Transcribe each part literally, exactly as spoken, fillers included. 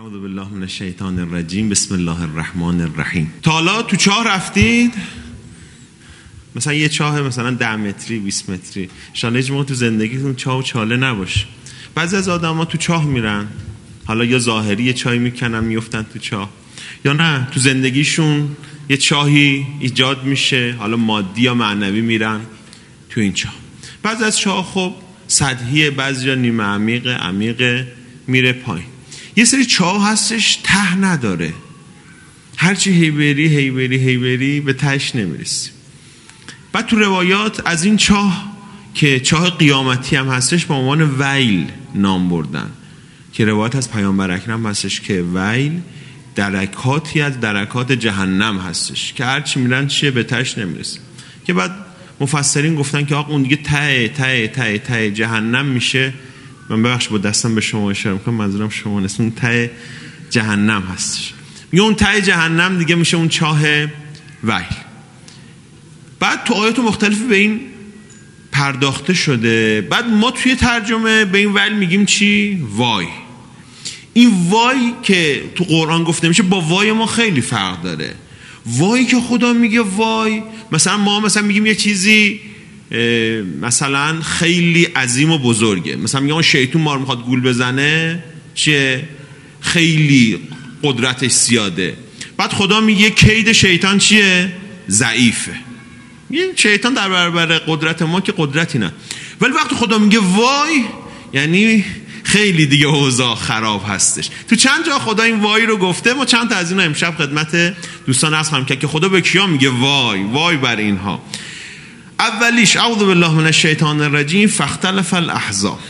اعوذ بالله من الشیطان الرجیم بسم الله الرحمن الرحیم. تا حالا تو چاه رفتید؟ مثلا یه چاه مثلا ده متری بیست متری، ان شاءالله هیچ موقع تو زندگیتون چاه و چاله نباشه. بعضی از آدما تو چاه میرن، حالا یا ظاهری یه چای میکنن میافتن تو چاه، یا نه تو زندگیشون یه چاهی ایجاد میشه، حالا مادی یا معنوی، میرن تو این چاه. بعضی از چاه خب سطحیه، بعضی جا نیمه عمیق، عمیق میره پایین. یه سری چاه هستش ته نداره، هرچی هی بری هی بری هی بری به تهش نمیرسی. بعد تو روایات از این چاه که چاه قیامتی هم هستش به عنوان ویل نام بردن، که روایت از پیامبر اکرم هستش که ویل درکاتی از درکات جهنم هستش که هرچی میرن چیه به تهش نمیرسی. که بعد مفسرین گفتن که آقا اون دیگه ته ته ته ته جهنم میشه. من ببخش با دستم به شما اشاره میکنم، منظورم شما نیست، اون ته جهنم هستش. میگه اون ته جهنم دیگه میشه اون چاه ویل. بعد تو آیات مختلف به این پرداخته شده. بعد ما توی ترجمه به این ویل میگیم چی؟ وای. این وای که تو قرآن گفته میشه با وای ما خیلی فرق داره. وای که خدا میگه وای، مثلا ما مثلا میگیم یه چیزی مثلا خیلی عظیم و بزرگه، مثلا میگم شیطان ما رو میخواد گول بزنه، چیه؟ خیلی قدرتش زیاده. بعد خدا میگه کید شیطان چیه؟ ضعیفه. این شیطان در برابر قدرت ما که قدرتی نه. ولی وقتی خدا میگه وای یعنی خیلی دیگه اوضاع خراب هستش. تو چند جا خدا این وای رو گفته. ما چند تا از اینا امشب خدمت دوستان عرض خواهم کرد که خدا به کیا میگه وای وای بر اینها. اولیش اعوذ بالله من الشیطان الرجیم فاختلف الاحزاب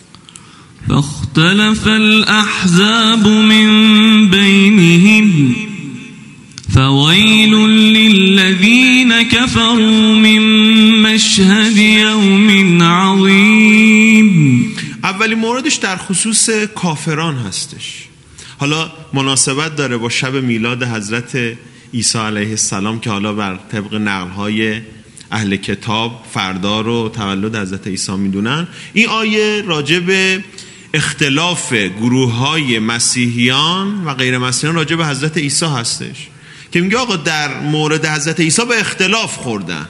فاختلف الاحزاب من بینهم فویل للذین كفروا من مشهد یوم عظیم. اولی موردش در خصوص کافران هستش. حالا مناسبت داره با شب میلاد حضرت عیسی علیه السلام که حالا بر طبق نقل‌های اهل کتاب فردا رو تولد حضرت عیسی میدونن. این آیه راجع به اختلاف گروه‌های مسیحیان و غیر مسیحیان راجع به حضرت عیسی هستش که میگه آقا در مورد حضرت عیسی به اختلاف خوردن.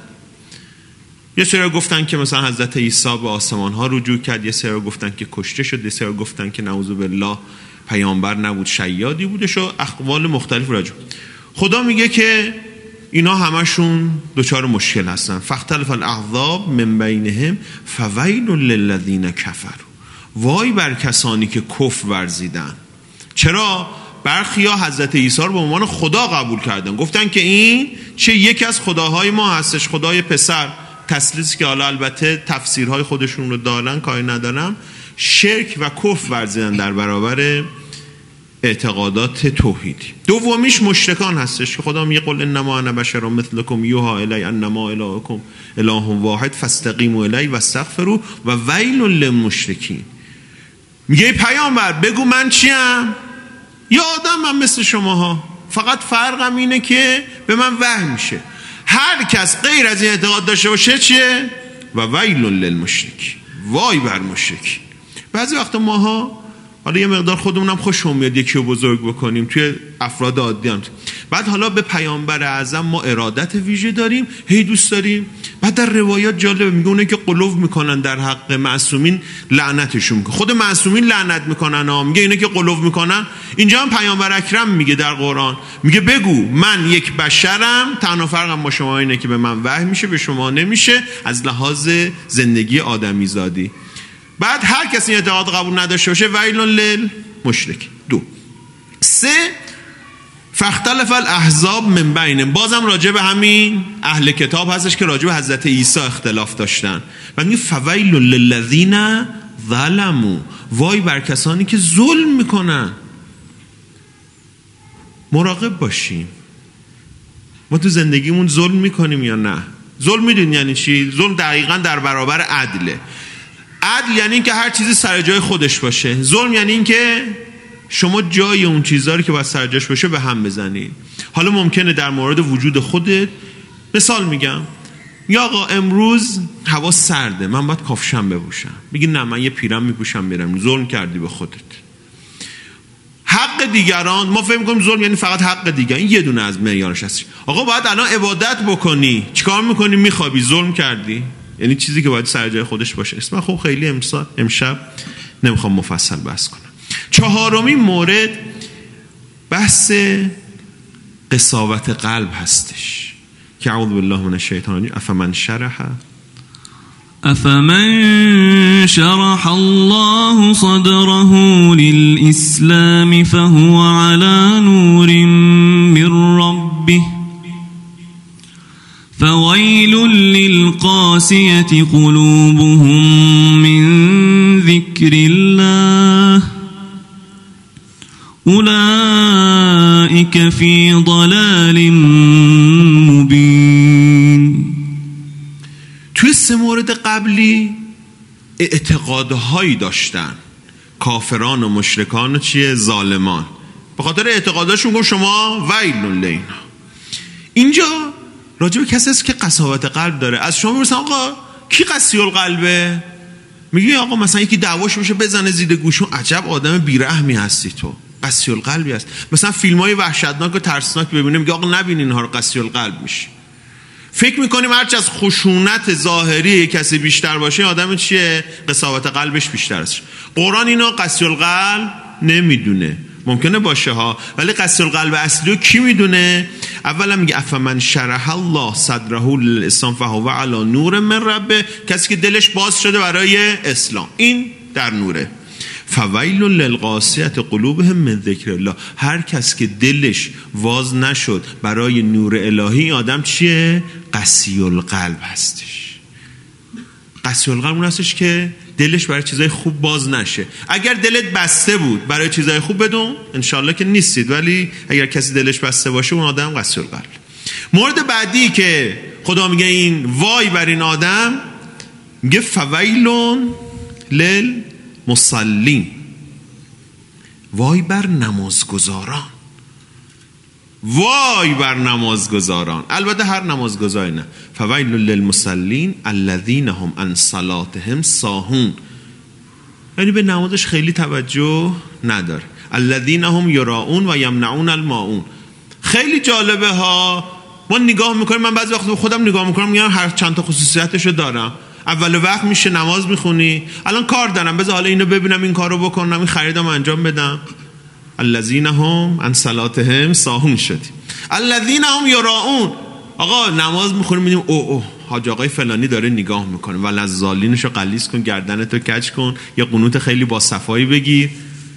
یه سری گفتن که مثلا حضرت عیسی به آسمان ها رجوع کرد، یه سری گفتن که کشته شد، یه سری گفتن که نعوذ بالله پیامبر نبود شیادی بودش و اقوال مختلف راجع. خدا میگه که اینا همشون دوچار مشکل هستن. فاختلف الاحزاب من بینهم فویل للذین کفروا. وای بر کسانی که کفر ورزیدن. چرا؟ برخیا حضرت عیسی رو به عنوان خدا قبول کردن، گفتن که این چه یکی از خداهای ما هستش، خدای پسر. تسلیس که حالا البته تفسیرهای خودشون رو دارن، کاری ندارم. شرک و کفر ورزیدن در برابر اعتقادات توحیدی. دومیش مشرکان هستش که خدا میگه قل انما انا بشر مثلکم یوحی الی انما الهکم اله واحد فاستقیموا الیه واستغفروا و ویل للمشرکین. میگه پیامبر بگو من چیم؟ یه آدمم مثل شماها، فقط فرقم اینه که به من وحی میشه. هر کس غیر از این اعتقاد داشته باشه چیه؟ و ویل للمشرکین، وای بر مشرکین. بعضی وقتا ماها حالا یه مقدار خودمونم خوشم میاد یکی رو بزرگ بکنیم توی افراد عادی هم. بعد حالا به پیامبر اعظم ما ارادت ویژه داریم، هی دوست داریم. بعد در روایات جالبه میگه اونه که قلوب میکنن در حق معصومین لعنتشون میکنه. خود معصومین لعنت میکنن ها. میگه اینه که قلوب میکنن. اینجا هم پیامبر اکرم میگه در قرآن، میگه بگو من یک بشرم، تنها فرقم با شما اینه که به من وحی میشه به شما نمیشه از لحاظ زندگی آدمی زادی. بعد هر کسی این اعتقاد قبول نداشته باشه ویل للمشرکین. دو سه فاختلف الاحزاب من بینهم. بازم راجع به همین اهل کتاب هستش که راجع به حضرت عیسی اختلاف داشتن. بعد میگه فویل للذین ظلموا. وای بر کسانی که ظلم میکنن. مراقب باشیم ما تو زندگیمون ظلم میکنیم یا نه. ظلم میدونی یعنی چی؟ ظلم دقیقاً در برابر عدله. عدل یعنی این که هر چیزی سر جای خودش باشه. ظلم یعنی این که شما جای اون چیزایی که باید سر جاش باشه به هم بزنید. حالا ممکنه در مورد وجود خودت، مثال میگم، یا آقا امروز هوا سرده من باید کفشم بپوشم، میگی نه من یه پیرم میپوشم میرم. ظلم کردی به خودت. حق دیگران، ما فکر می‌کنیم ظلم یعنی فقط حق دیگران، این یه دونه از معیارش هست. آقا باید الان عبادت بکنی، چیکار می‌کنی؟ میخوابی، ظلم کردی. یعنی چیزی که باید سر جای خودش باشه. اسم خب خیلی امسال امشب نمیخوام مفصل بحث کنم. چهارمین مورد بحث قساوت قلب هستش که اعوذ بالله من الشیطان الرجیم. افمن شرح أفمن شرح الله صدره للإسلام فهو على نور من ربه فويل للقاسية قلوبهم من ذكر الله أولئك في ضلال مبين. توی سه مورد قبلی اعتقادهایی داشتن کافران و مشرکان و چیه ظالمان، به خاطر اعتقاداشون گفت شما ویل لینا. اینجا راجع به کسی است که قساوت قلب داره. از شما میپرسن آقا کی قسی القلبه؟ میگی آقا مثلا یکی دعواش بشه بزنه زیر گوشون، عجب آدم بیرحمی هستی تو، قسی القلبی هست. مثلا فیلم‌های وحشتناک و ترسناک ببینیم میگه آقا نبین اینها رو، قسی القلب میشه. فکر میکنیم هرچی از خشونت ظاهری کسی بیشتر باشه آدم چیه؟ قساوت قلبش بیشتر است. قرآن اینو قسی القلب نمیدونه، ممکنه باشه ها، ولی قسی القلب اصلی رو کی میدونه؟ اولا میگه افمن شرح الله صدره للاسلام فهو علی نور من ربه، کسی که دلش باز شده برای اسلام، این در نوره. فویل للقاسیة قلوبهم من ذکر الله، هر کس که دلش واز نشد برای نور الهی آدم چیه؟ قسی القلب هستش. قسی القلب اون هستش که دلش برای چیزای خوب باز نشه. اگر دلت بسته بود برای چیزای خوب بدون انشالله که نیستید، ولی اگر کسی دلش بسته باشه اون آدم قسی القلب. مورد بعدی که خدا میگه این وای بر این آدم، میگه فویلون لل مصلین، وای بر نمازگزاران، وای بر نمازگزاران، البته هر نمازگزاری نه. فویل للمصلین الذین هم عن صلاتهم ساهون، یعنی به نمازش خیلی توجه نداره. الذین هم یراؤون و یمنعون الماعون. خیلی جالبه ها، ما نگاه میکنیم، من بعضی وقت خودم نگاه میکنم میگم هر چند تا خصوصیتشو دارم. اول وقت میشه نماز میخونی، الان کار دارم بذار حالا اینو ببینم، این کارو بکنم، این خریدم انجام بدم. الذین هم عن صلاتهم ساهون شدیم. الذین هم یراؤون، آقا نماز میخونیم میدیم او او حاج آقای فلانی داره نگاه میکنه، ولذالینشو قلیز کن، گردنتو کج کن، یه قنوت خیلی با صفایی بگیر.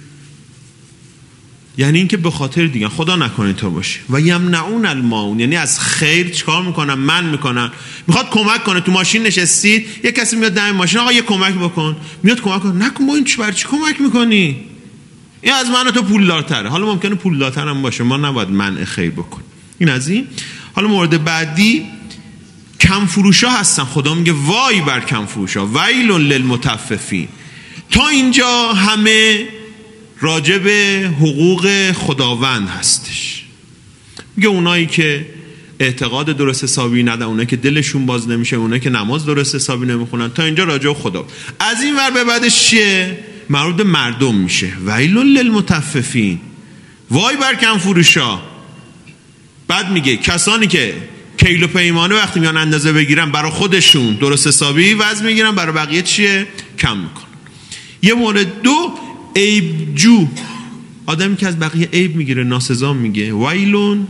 یعنی اینکه به خاطر دیگه خدا نکنه تو باشی. و یمنعون الماعون، یعنی از خیر چیکار میکنن؟ من میکنن. میخواد کمک کنه، تو ماشین نشستید یه کسی میاد دم ماشین، آقا یه کمک بکن، میاد کمک کن، نکن با این چی برای چی کمک میکنی؟ این از من و تو پولدارتره. حالا ممکنه پولدارتر هم باشه، ما نباید منع خیر بکن. این از این. حالا مورد بعدی کم فروشا هستن. خدا میگه وای بر کم فروشا، ویل للمطففین. تا اینجا همه راجع به حقوق خداوند هستش. میگه اونایی که اعتقاد درست حسابی ندارن، اونایی که دلشون باز نمیشه، اونایی که نماز درست حسابی نمیخونن، تا اینجا راجع به خدا. از این ور به بعدش چیه؟ مربوط مردم میشه. ویل للمطففین، وای بر کم فروشا. بعد میگه کسانی که کیلو پیمانه وقتی میان اندازه بگیرن برای خودشون درست حسابی وزن میگیرن، برای بقیه چیه؟ کم میکنن. یه مورد دو، عیب جو، آدمی که از بقیه عیب میگیره، ناسزا میگه. ویلون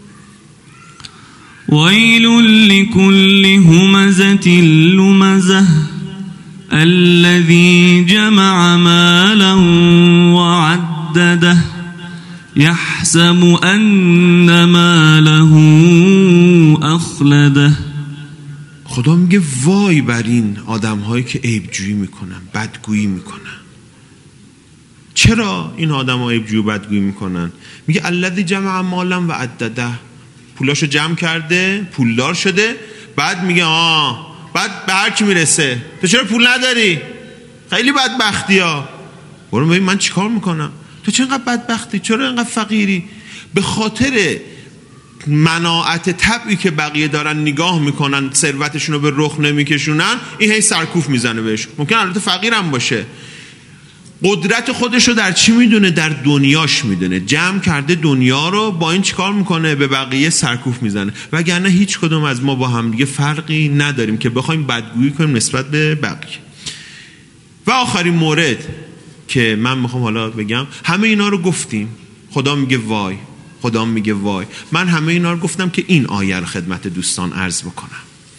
ویل لکل همزة لمزة الذي جمع مالا وعدده يحسب ان ماله اخلده. خدا میگه وای بر این آدم هایی که عیب جویی میکنن، بدگویی میکنن. چرا این آدم ها عیب جویی و بدگویی میکنن؟ میگه الذی جمع مالا و عدده، پولاشو جمع کرده، پولدار شده، بعد میگه آه بعد به هر کی میرسه تو چرا پول نداری؟ خیلی بدبختی ها. برو ببین من چیکار میکنم، تو چرا اینقدر بدبختی، چرا اینقدر فقیری؟ به خاطر مناعت طبعی که بقیه دارن نگاه میکنن، ثروتشون رو به رخ نمیکشونن، این هی سرکوف میزنه بهش. ممکن البته فقیرم باشه، قدرت خودش رو در چی میدونه؟ در دنیاش میدونه. جمع کرده دنیا رو، با این چیکار میکنه؟ به بقیه سرکوف میزنه. وگرنه هیچ کدوم از ما با هم دیگه فرقی نداریم که بخوایم بدگویی کنیم نسبت به بقیه. و آخرین مورد که من میخوام حالا بگم، همه اینا رو گفتیم، خدا میگه وای، خدا میگه وای. من همه اینا رو گفتم که این آیه رو خدمت دوستان عرض بکنم.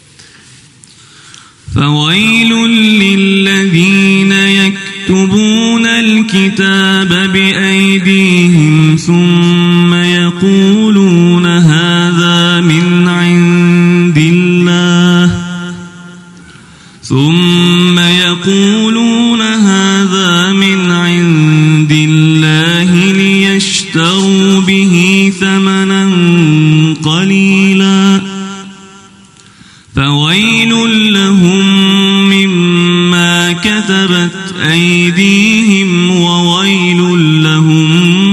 فویل للذین یکتبون الكتاب بأیدیهم ثم یقولون هذا من عند الله ثم یقولون هذا من عند الله لیشتروا به ثمنا قلیلا فویل لهم مما كتبت أيديهم وويل لهم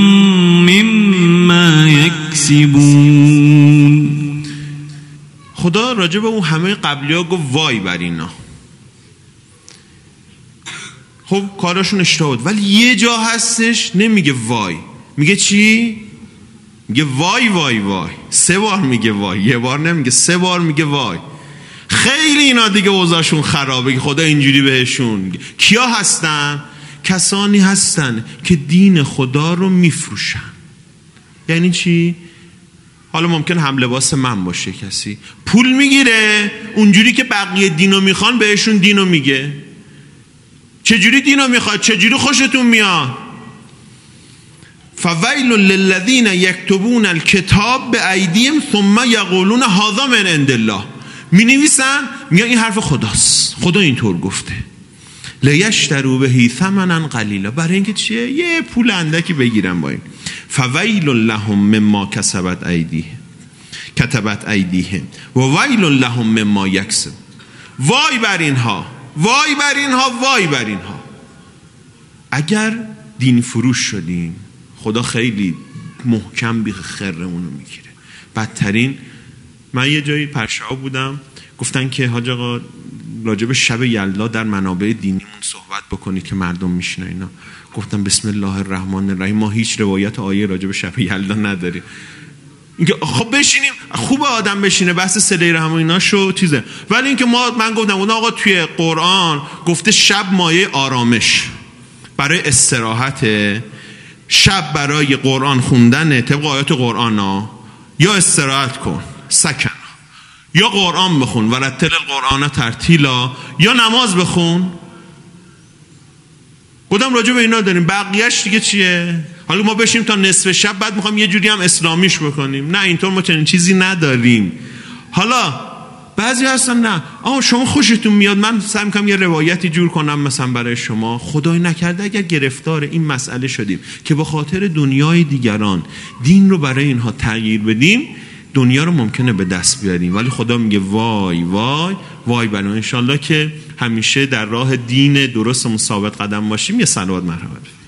مما يكسبون. خدا راجع به اون همه قبلی ها گفت وای بر اینا. خب کاراشون اشتباه بود، ولی یه جا هستش نمیگه وای، میگه چی؟ میگه وای وای وای. سه بار میگه وای، یه بار نمیگه، سه بار میگه وای. خیلی اینا دیگه اوضاعشون خرابه که خدا اینجوری بهشون. کیا هستن؟ کسانی هستن که دین خدا رو میفروشن. یعنی چی؟ حالا ممکن هم لباس من باشه، کسی پول میگیره اونجوری که بقیه دینو میخوان بهشون دینو میگه. چجوری دینو میخواد؟ چجوری خوشتون میاد؟ فویل للذین یکتبون الکتاب بأیدیهم ثم یقولون هذا من عند الله. می نویسن میگن این حرف خداست، خدا اینطور گفته. لیشتروا به ثمنا قلیلا، برای اینکه چیه؟ یه پول اندکی بگیرن با این. فویل لهم مما کسبت ایدیهم کتبت ایدیهم و ویل لهم مما یکسب. وای بر اینها، وای بر اینها، وای بر اینها. اگر دین فروش شدیم خدا خیلی محکم بیخ خرمونو میگیره. بدترین، من یه جایی پرشاو بودم، گفتن که حاج آقا راجع به شب یلدا در منابع دینیمون صحبت بکنید که مردم میشنن اینا. گفتم بسم الله الرحمن الرحیم، ما هیچ روایت آیه راجع به شب یلدا نداریم. اینکه خب بشینیم، خوب آدم بشینه بحث صله رحم و ایناشو چیزه، ولی اینکه ما، من گفتم اون آقا توی قرآن گفته شب مایه آرامش برای استراحت، شب برای قرآن خوندن طبق آیات قرآن ها، یا استراحت کن سکن، یا قرآن بخون و رتل القرآن ترتیلا، یا نماز بخون. خودم راجع به اینا داریم، بقیهش دیگه چیه؟ حالا ما بشیم تا نصف شب بعد میخوام یه جوری هم اسلامیش بکنیم؟ نه، اینطور ما چنین چیزی نداریم. حالا بعضی هستن نه آها شما خوشتون میاد، من سعی میکنم یه روایتی جور کنم مثلا برای شما. خدای نکرده اگر گرفتار این مسئله شدیم که به خاطر دنیای دیگران دین رو برای اینها تغییر بدیم، دنیا رو ممکنه به دست بیاریم. ولی خدا میگه وای وای وای برای انشالله که همیشه در راه دین درستمون ثابت قدم باشیم. یه صلوات مرحمت.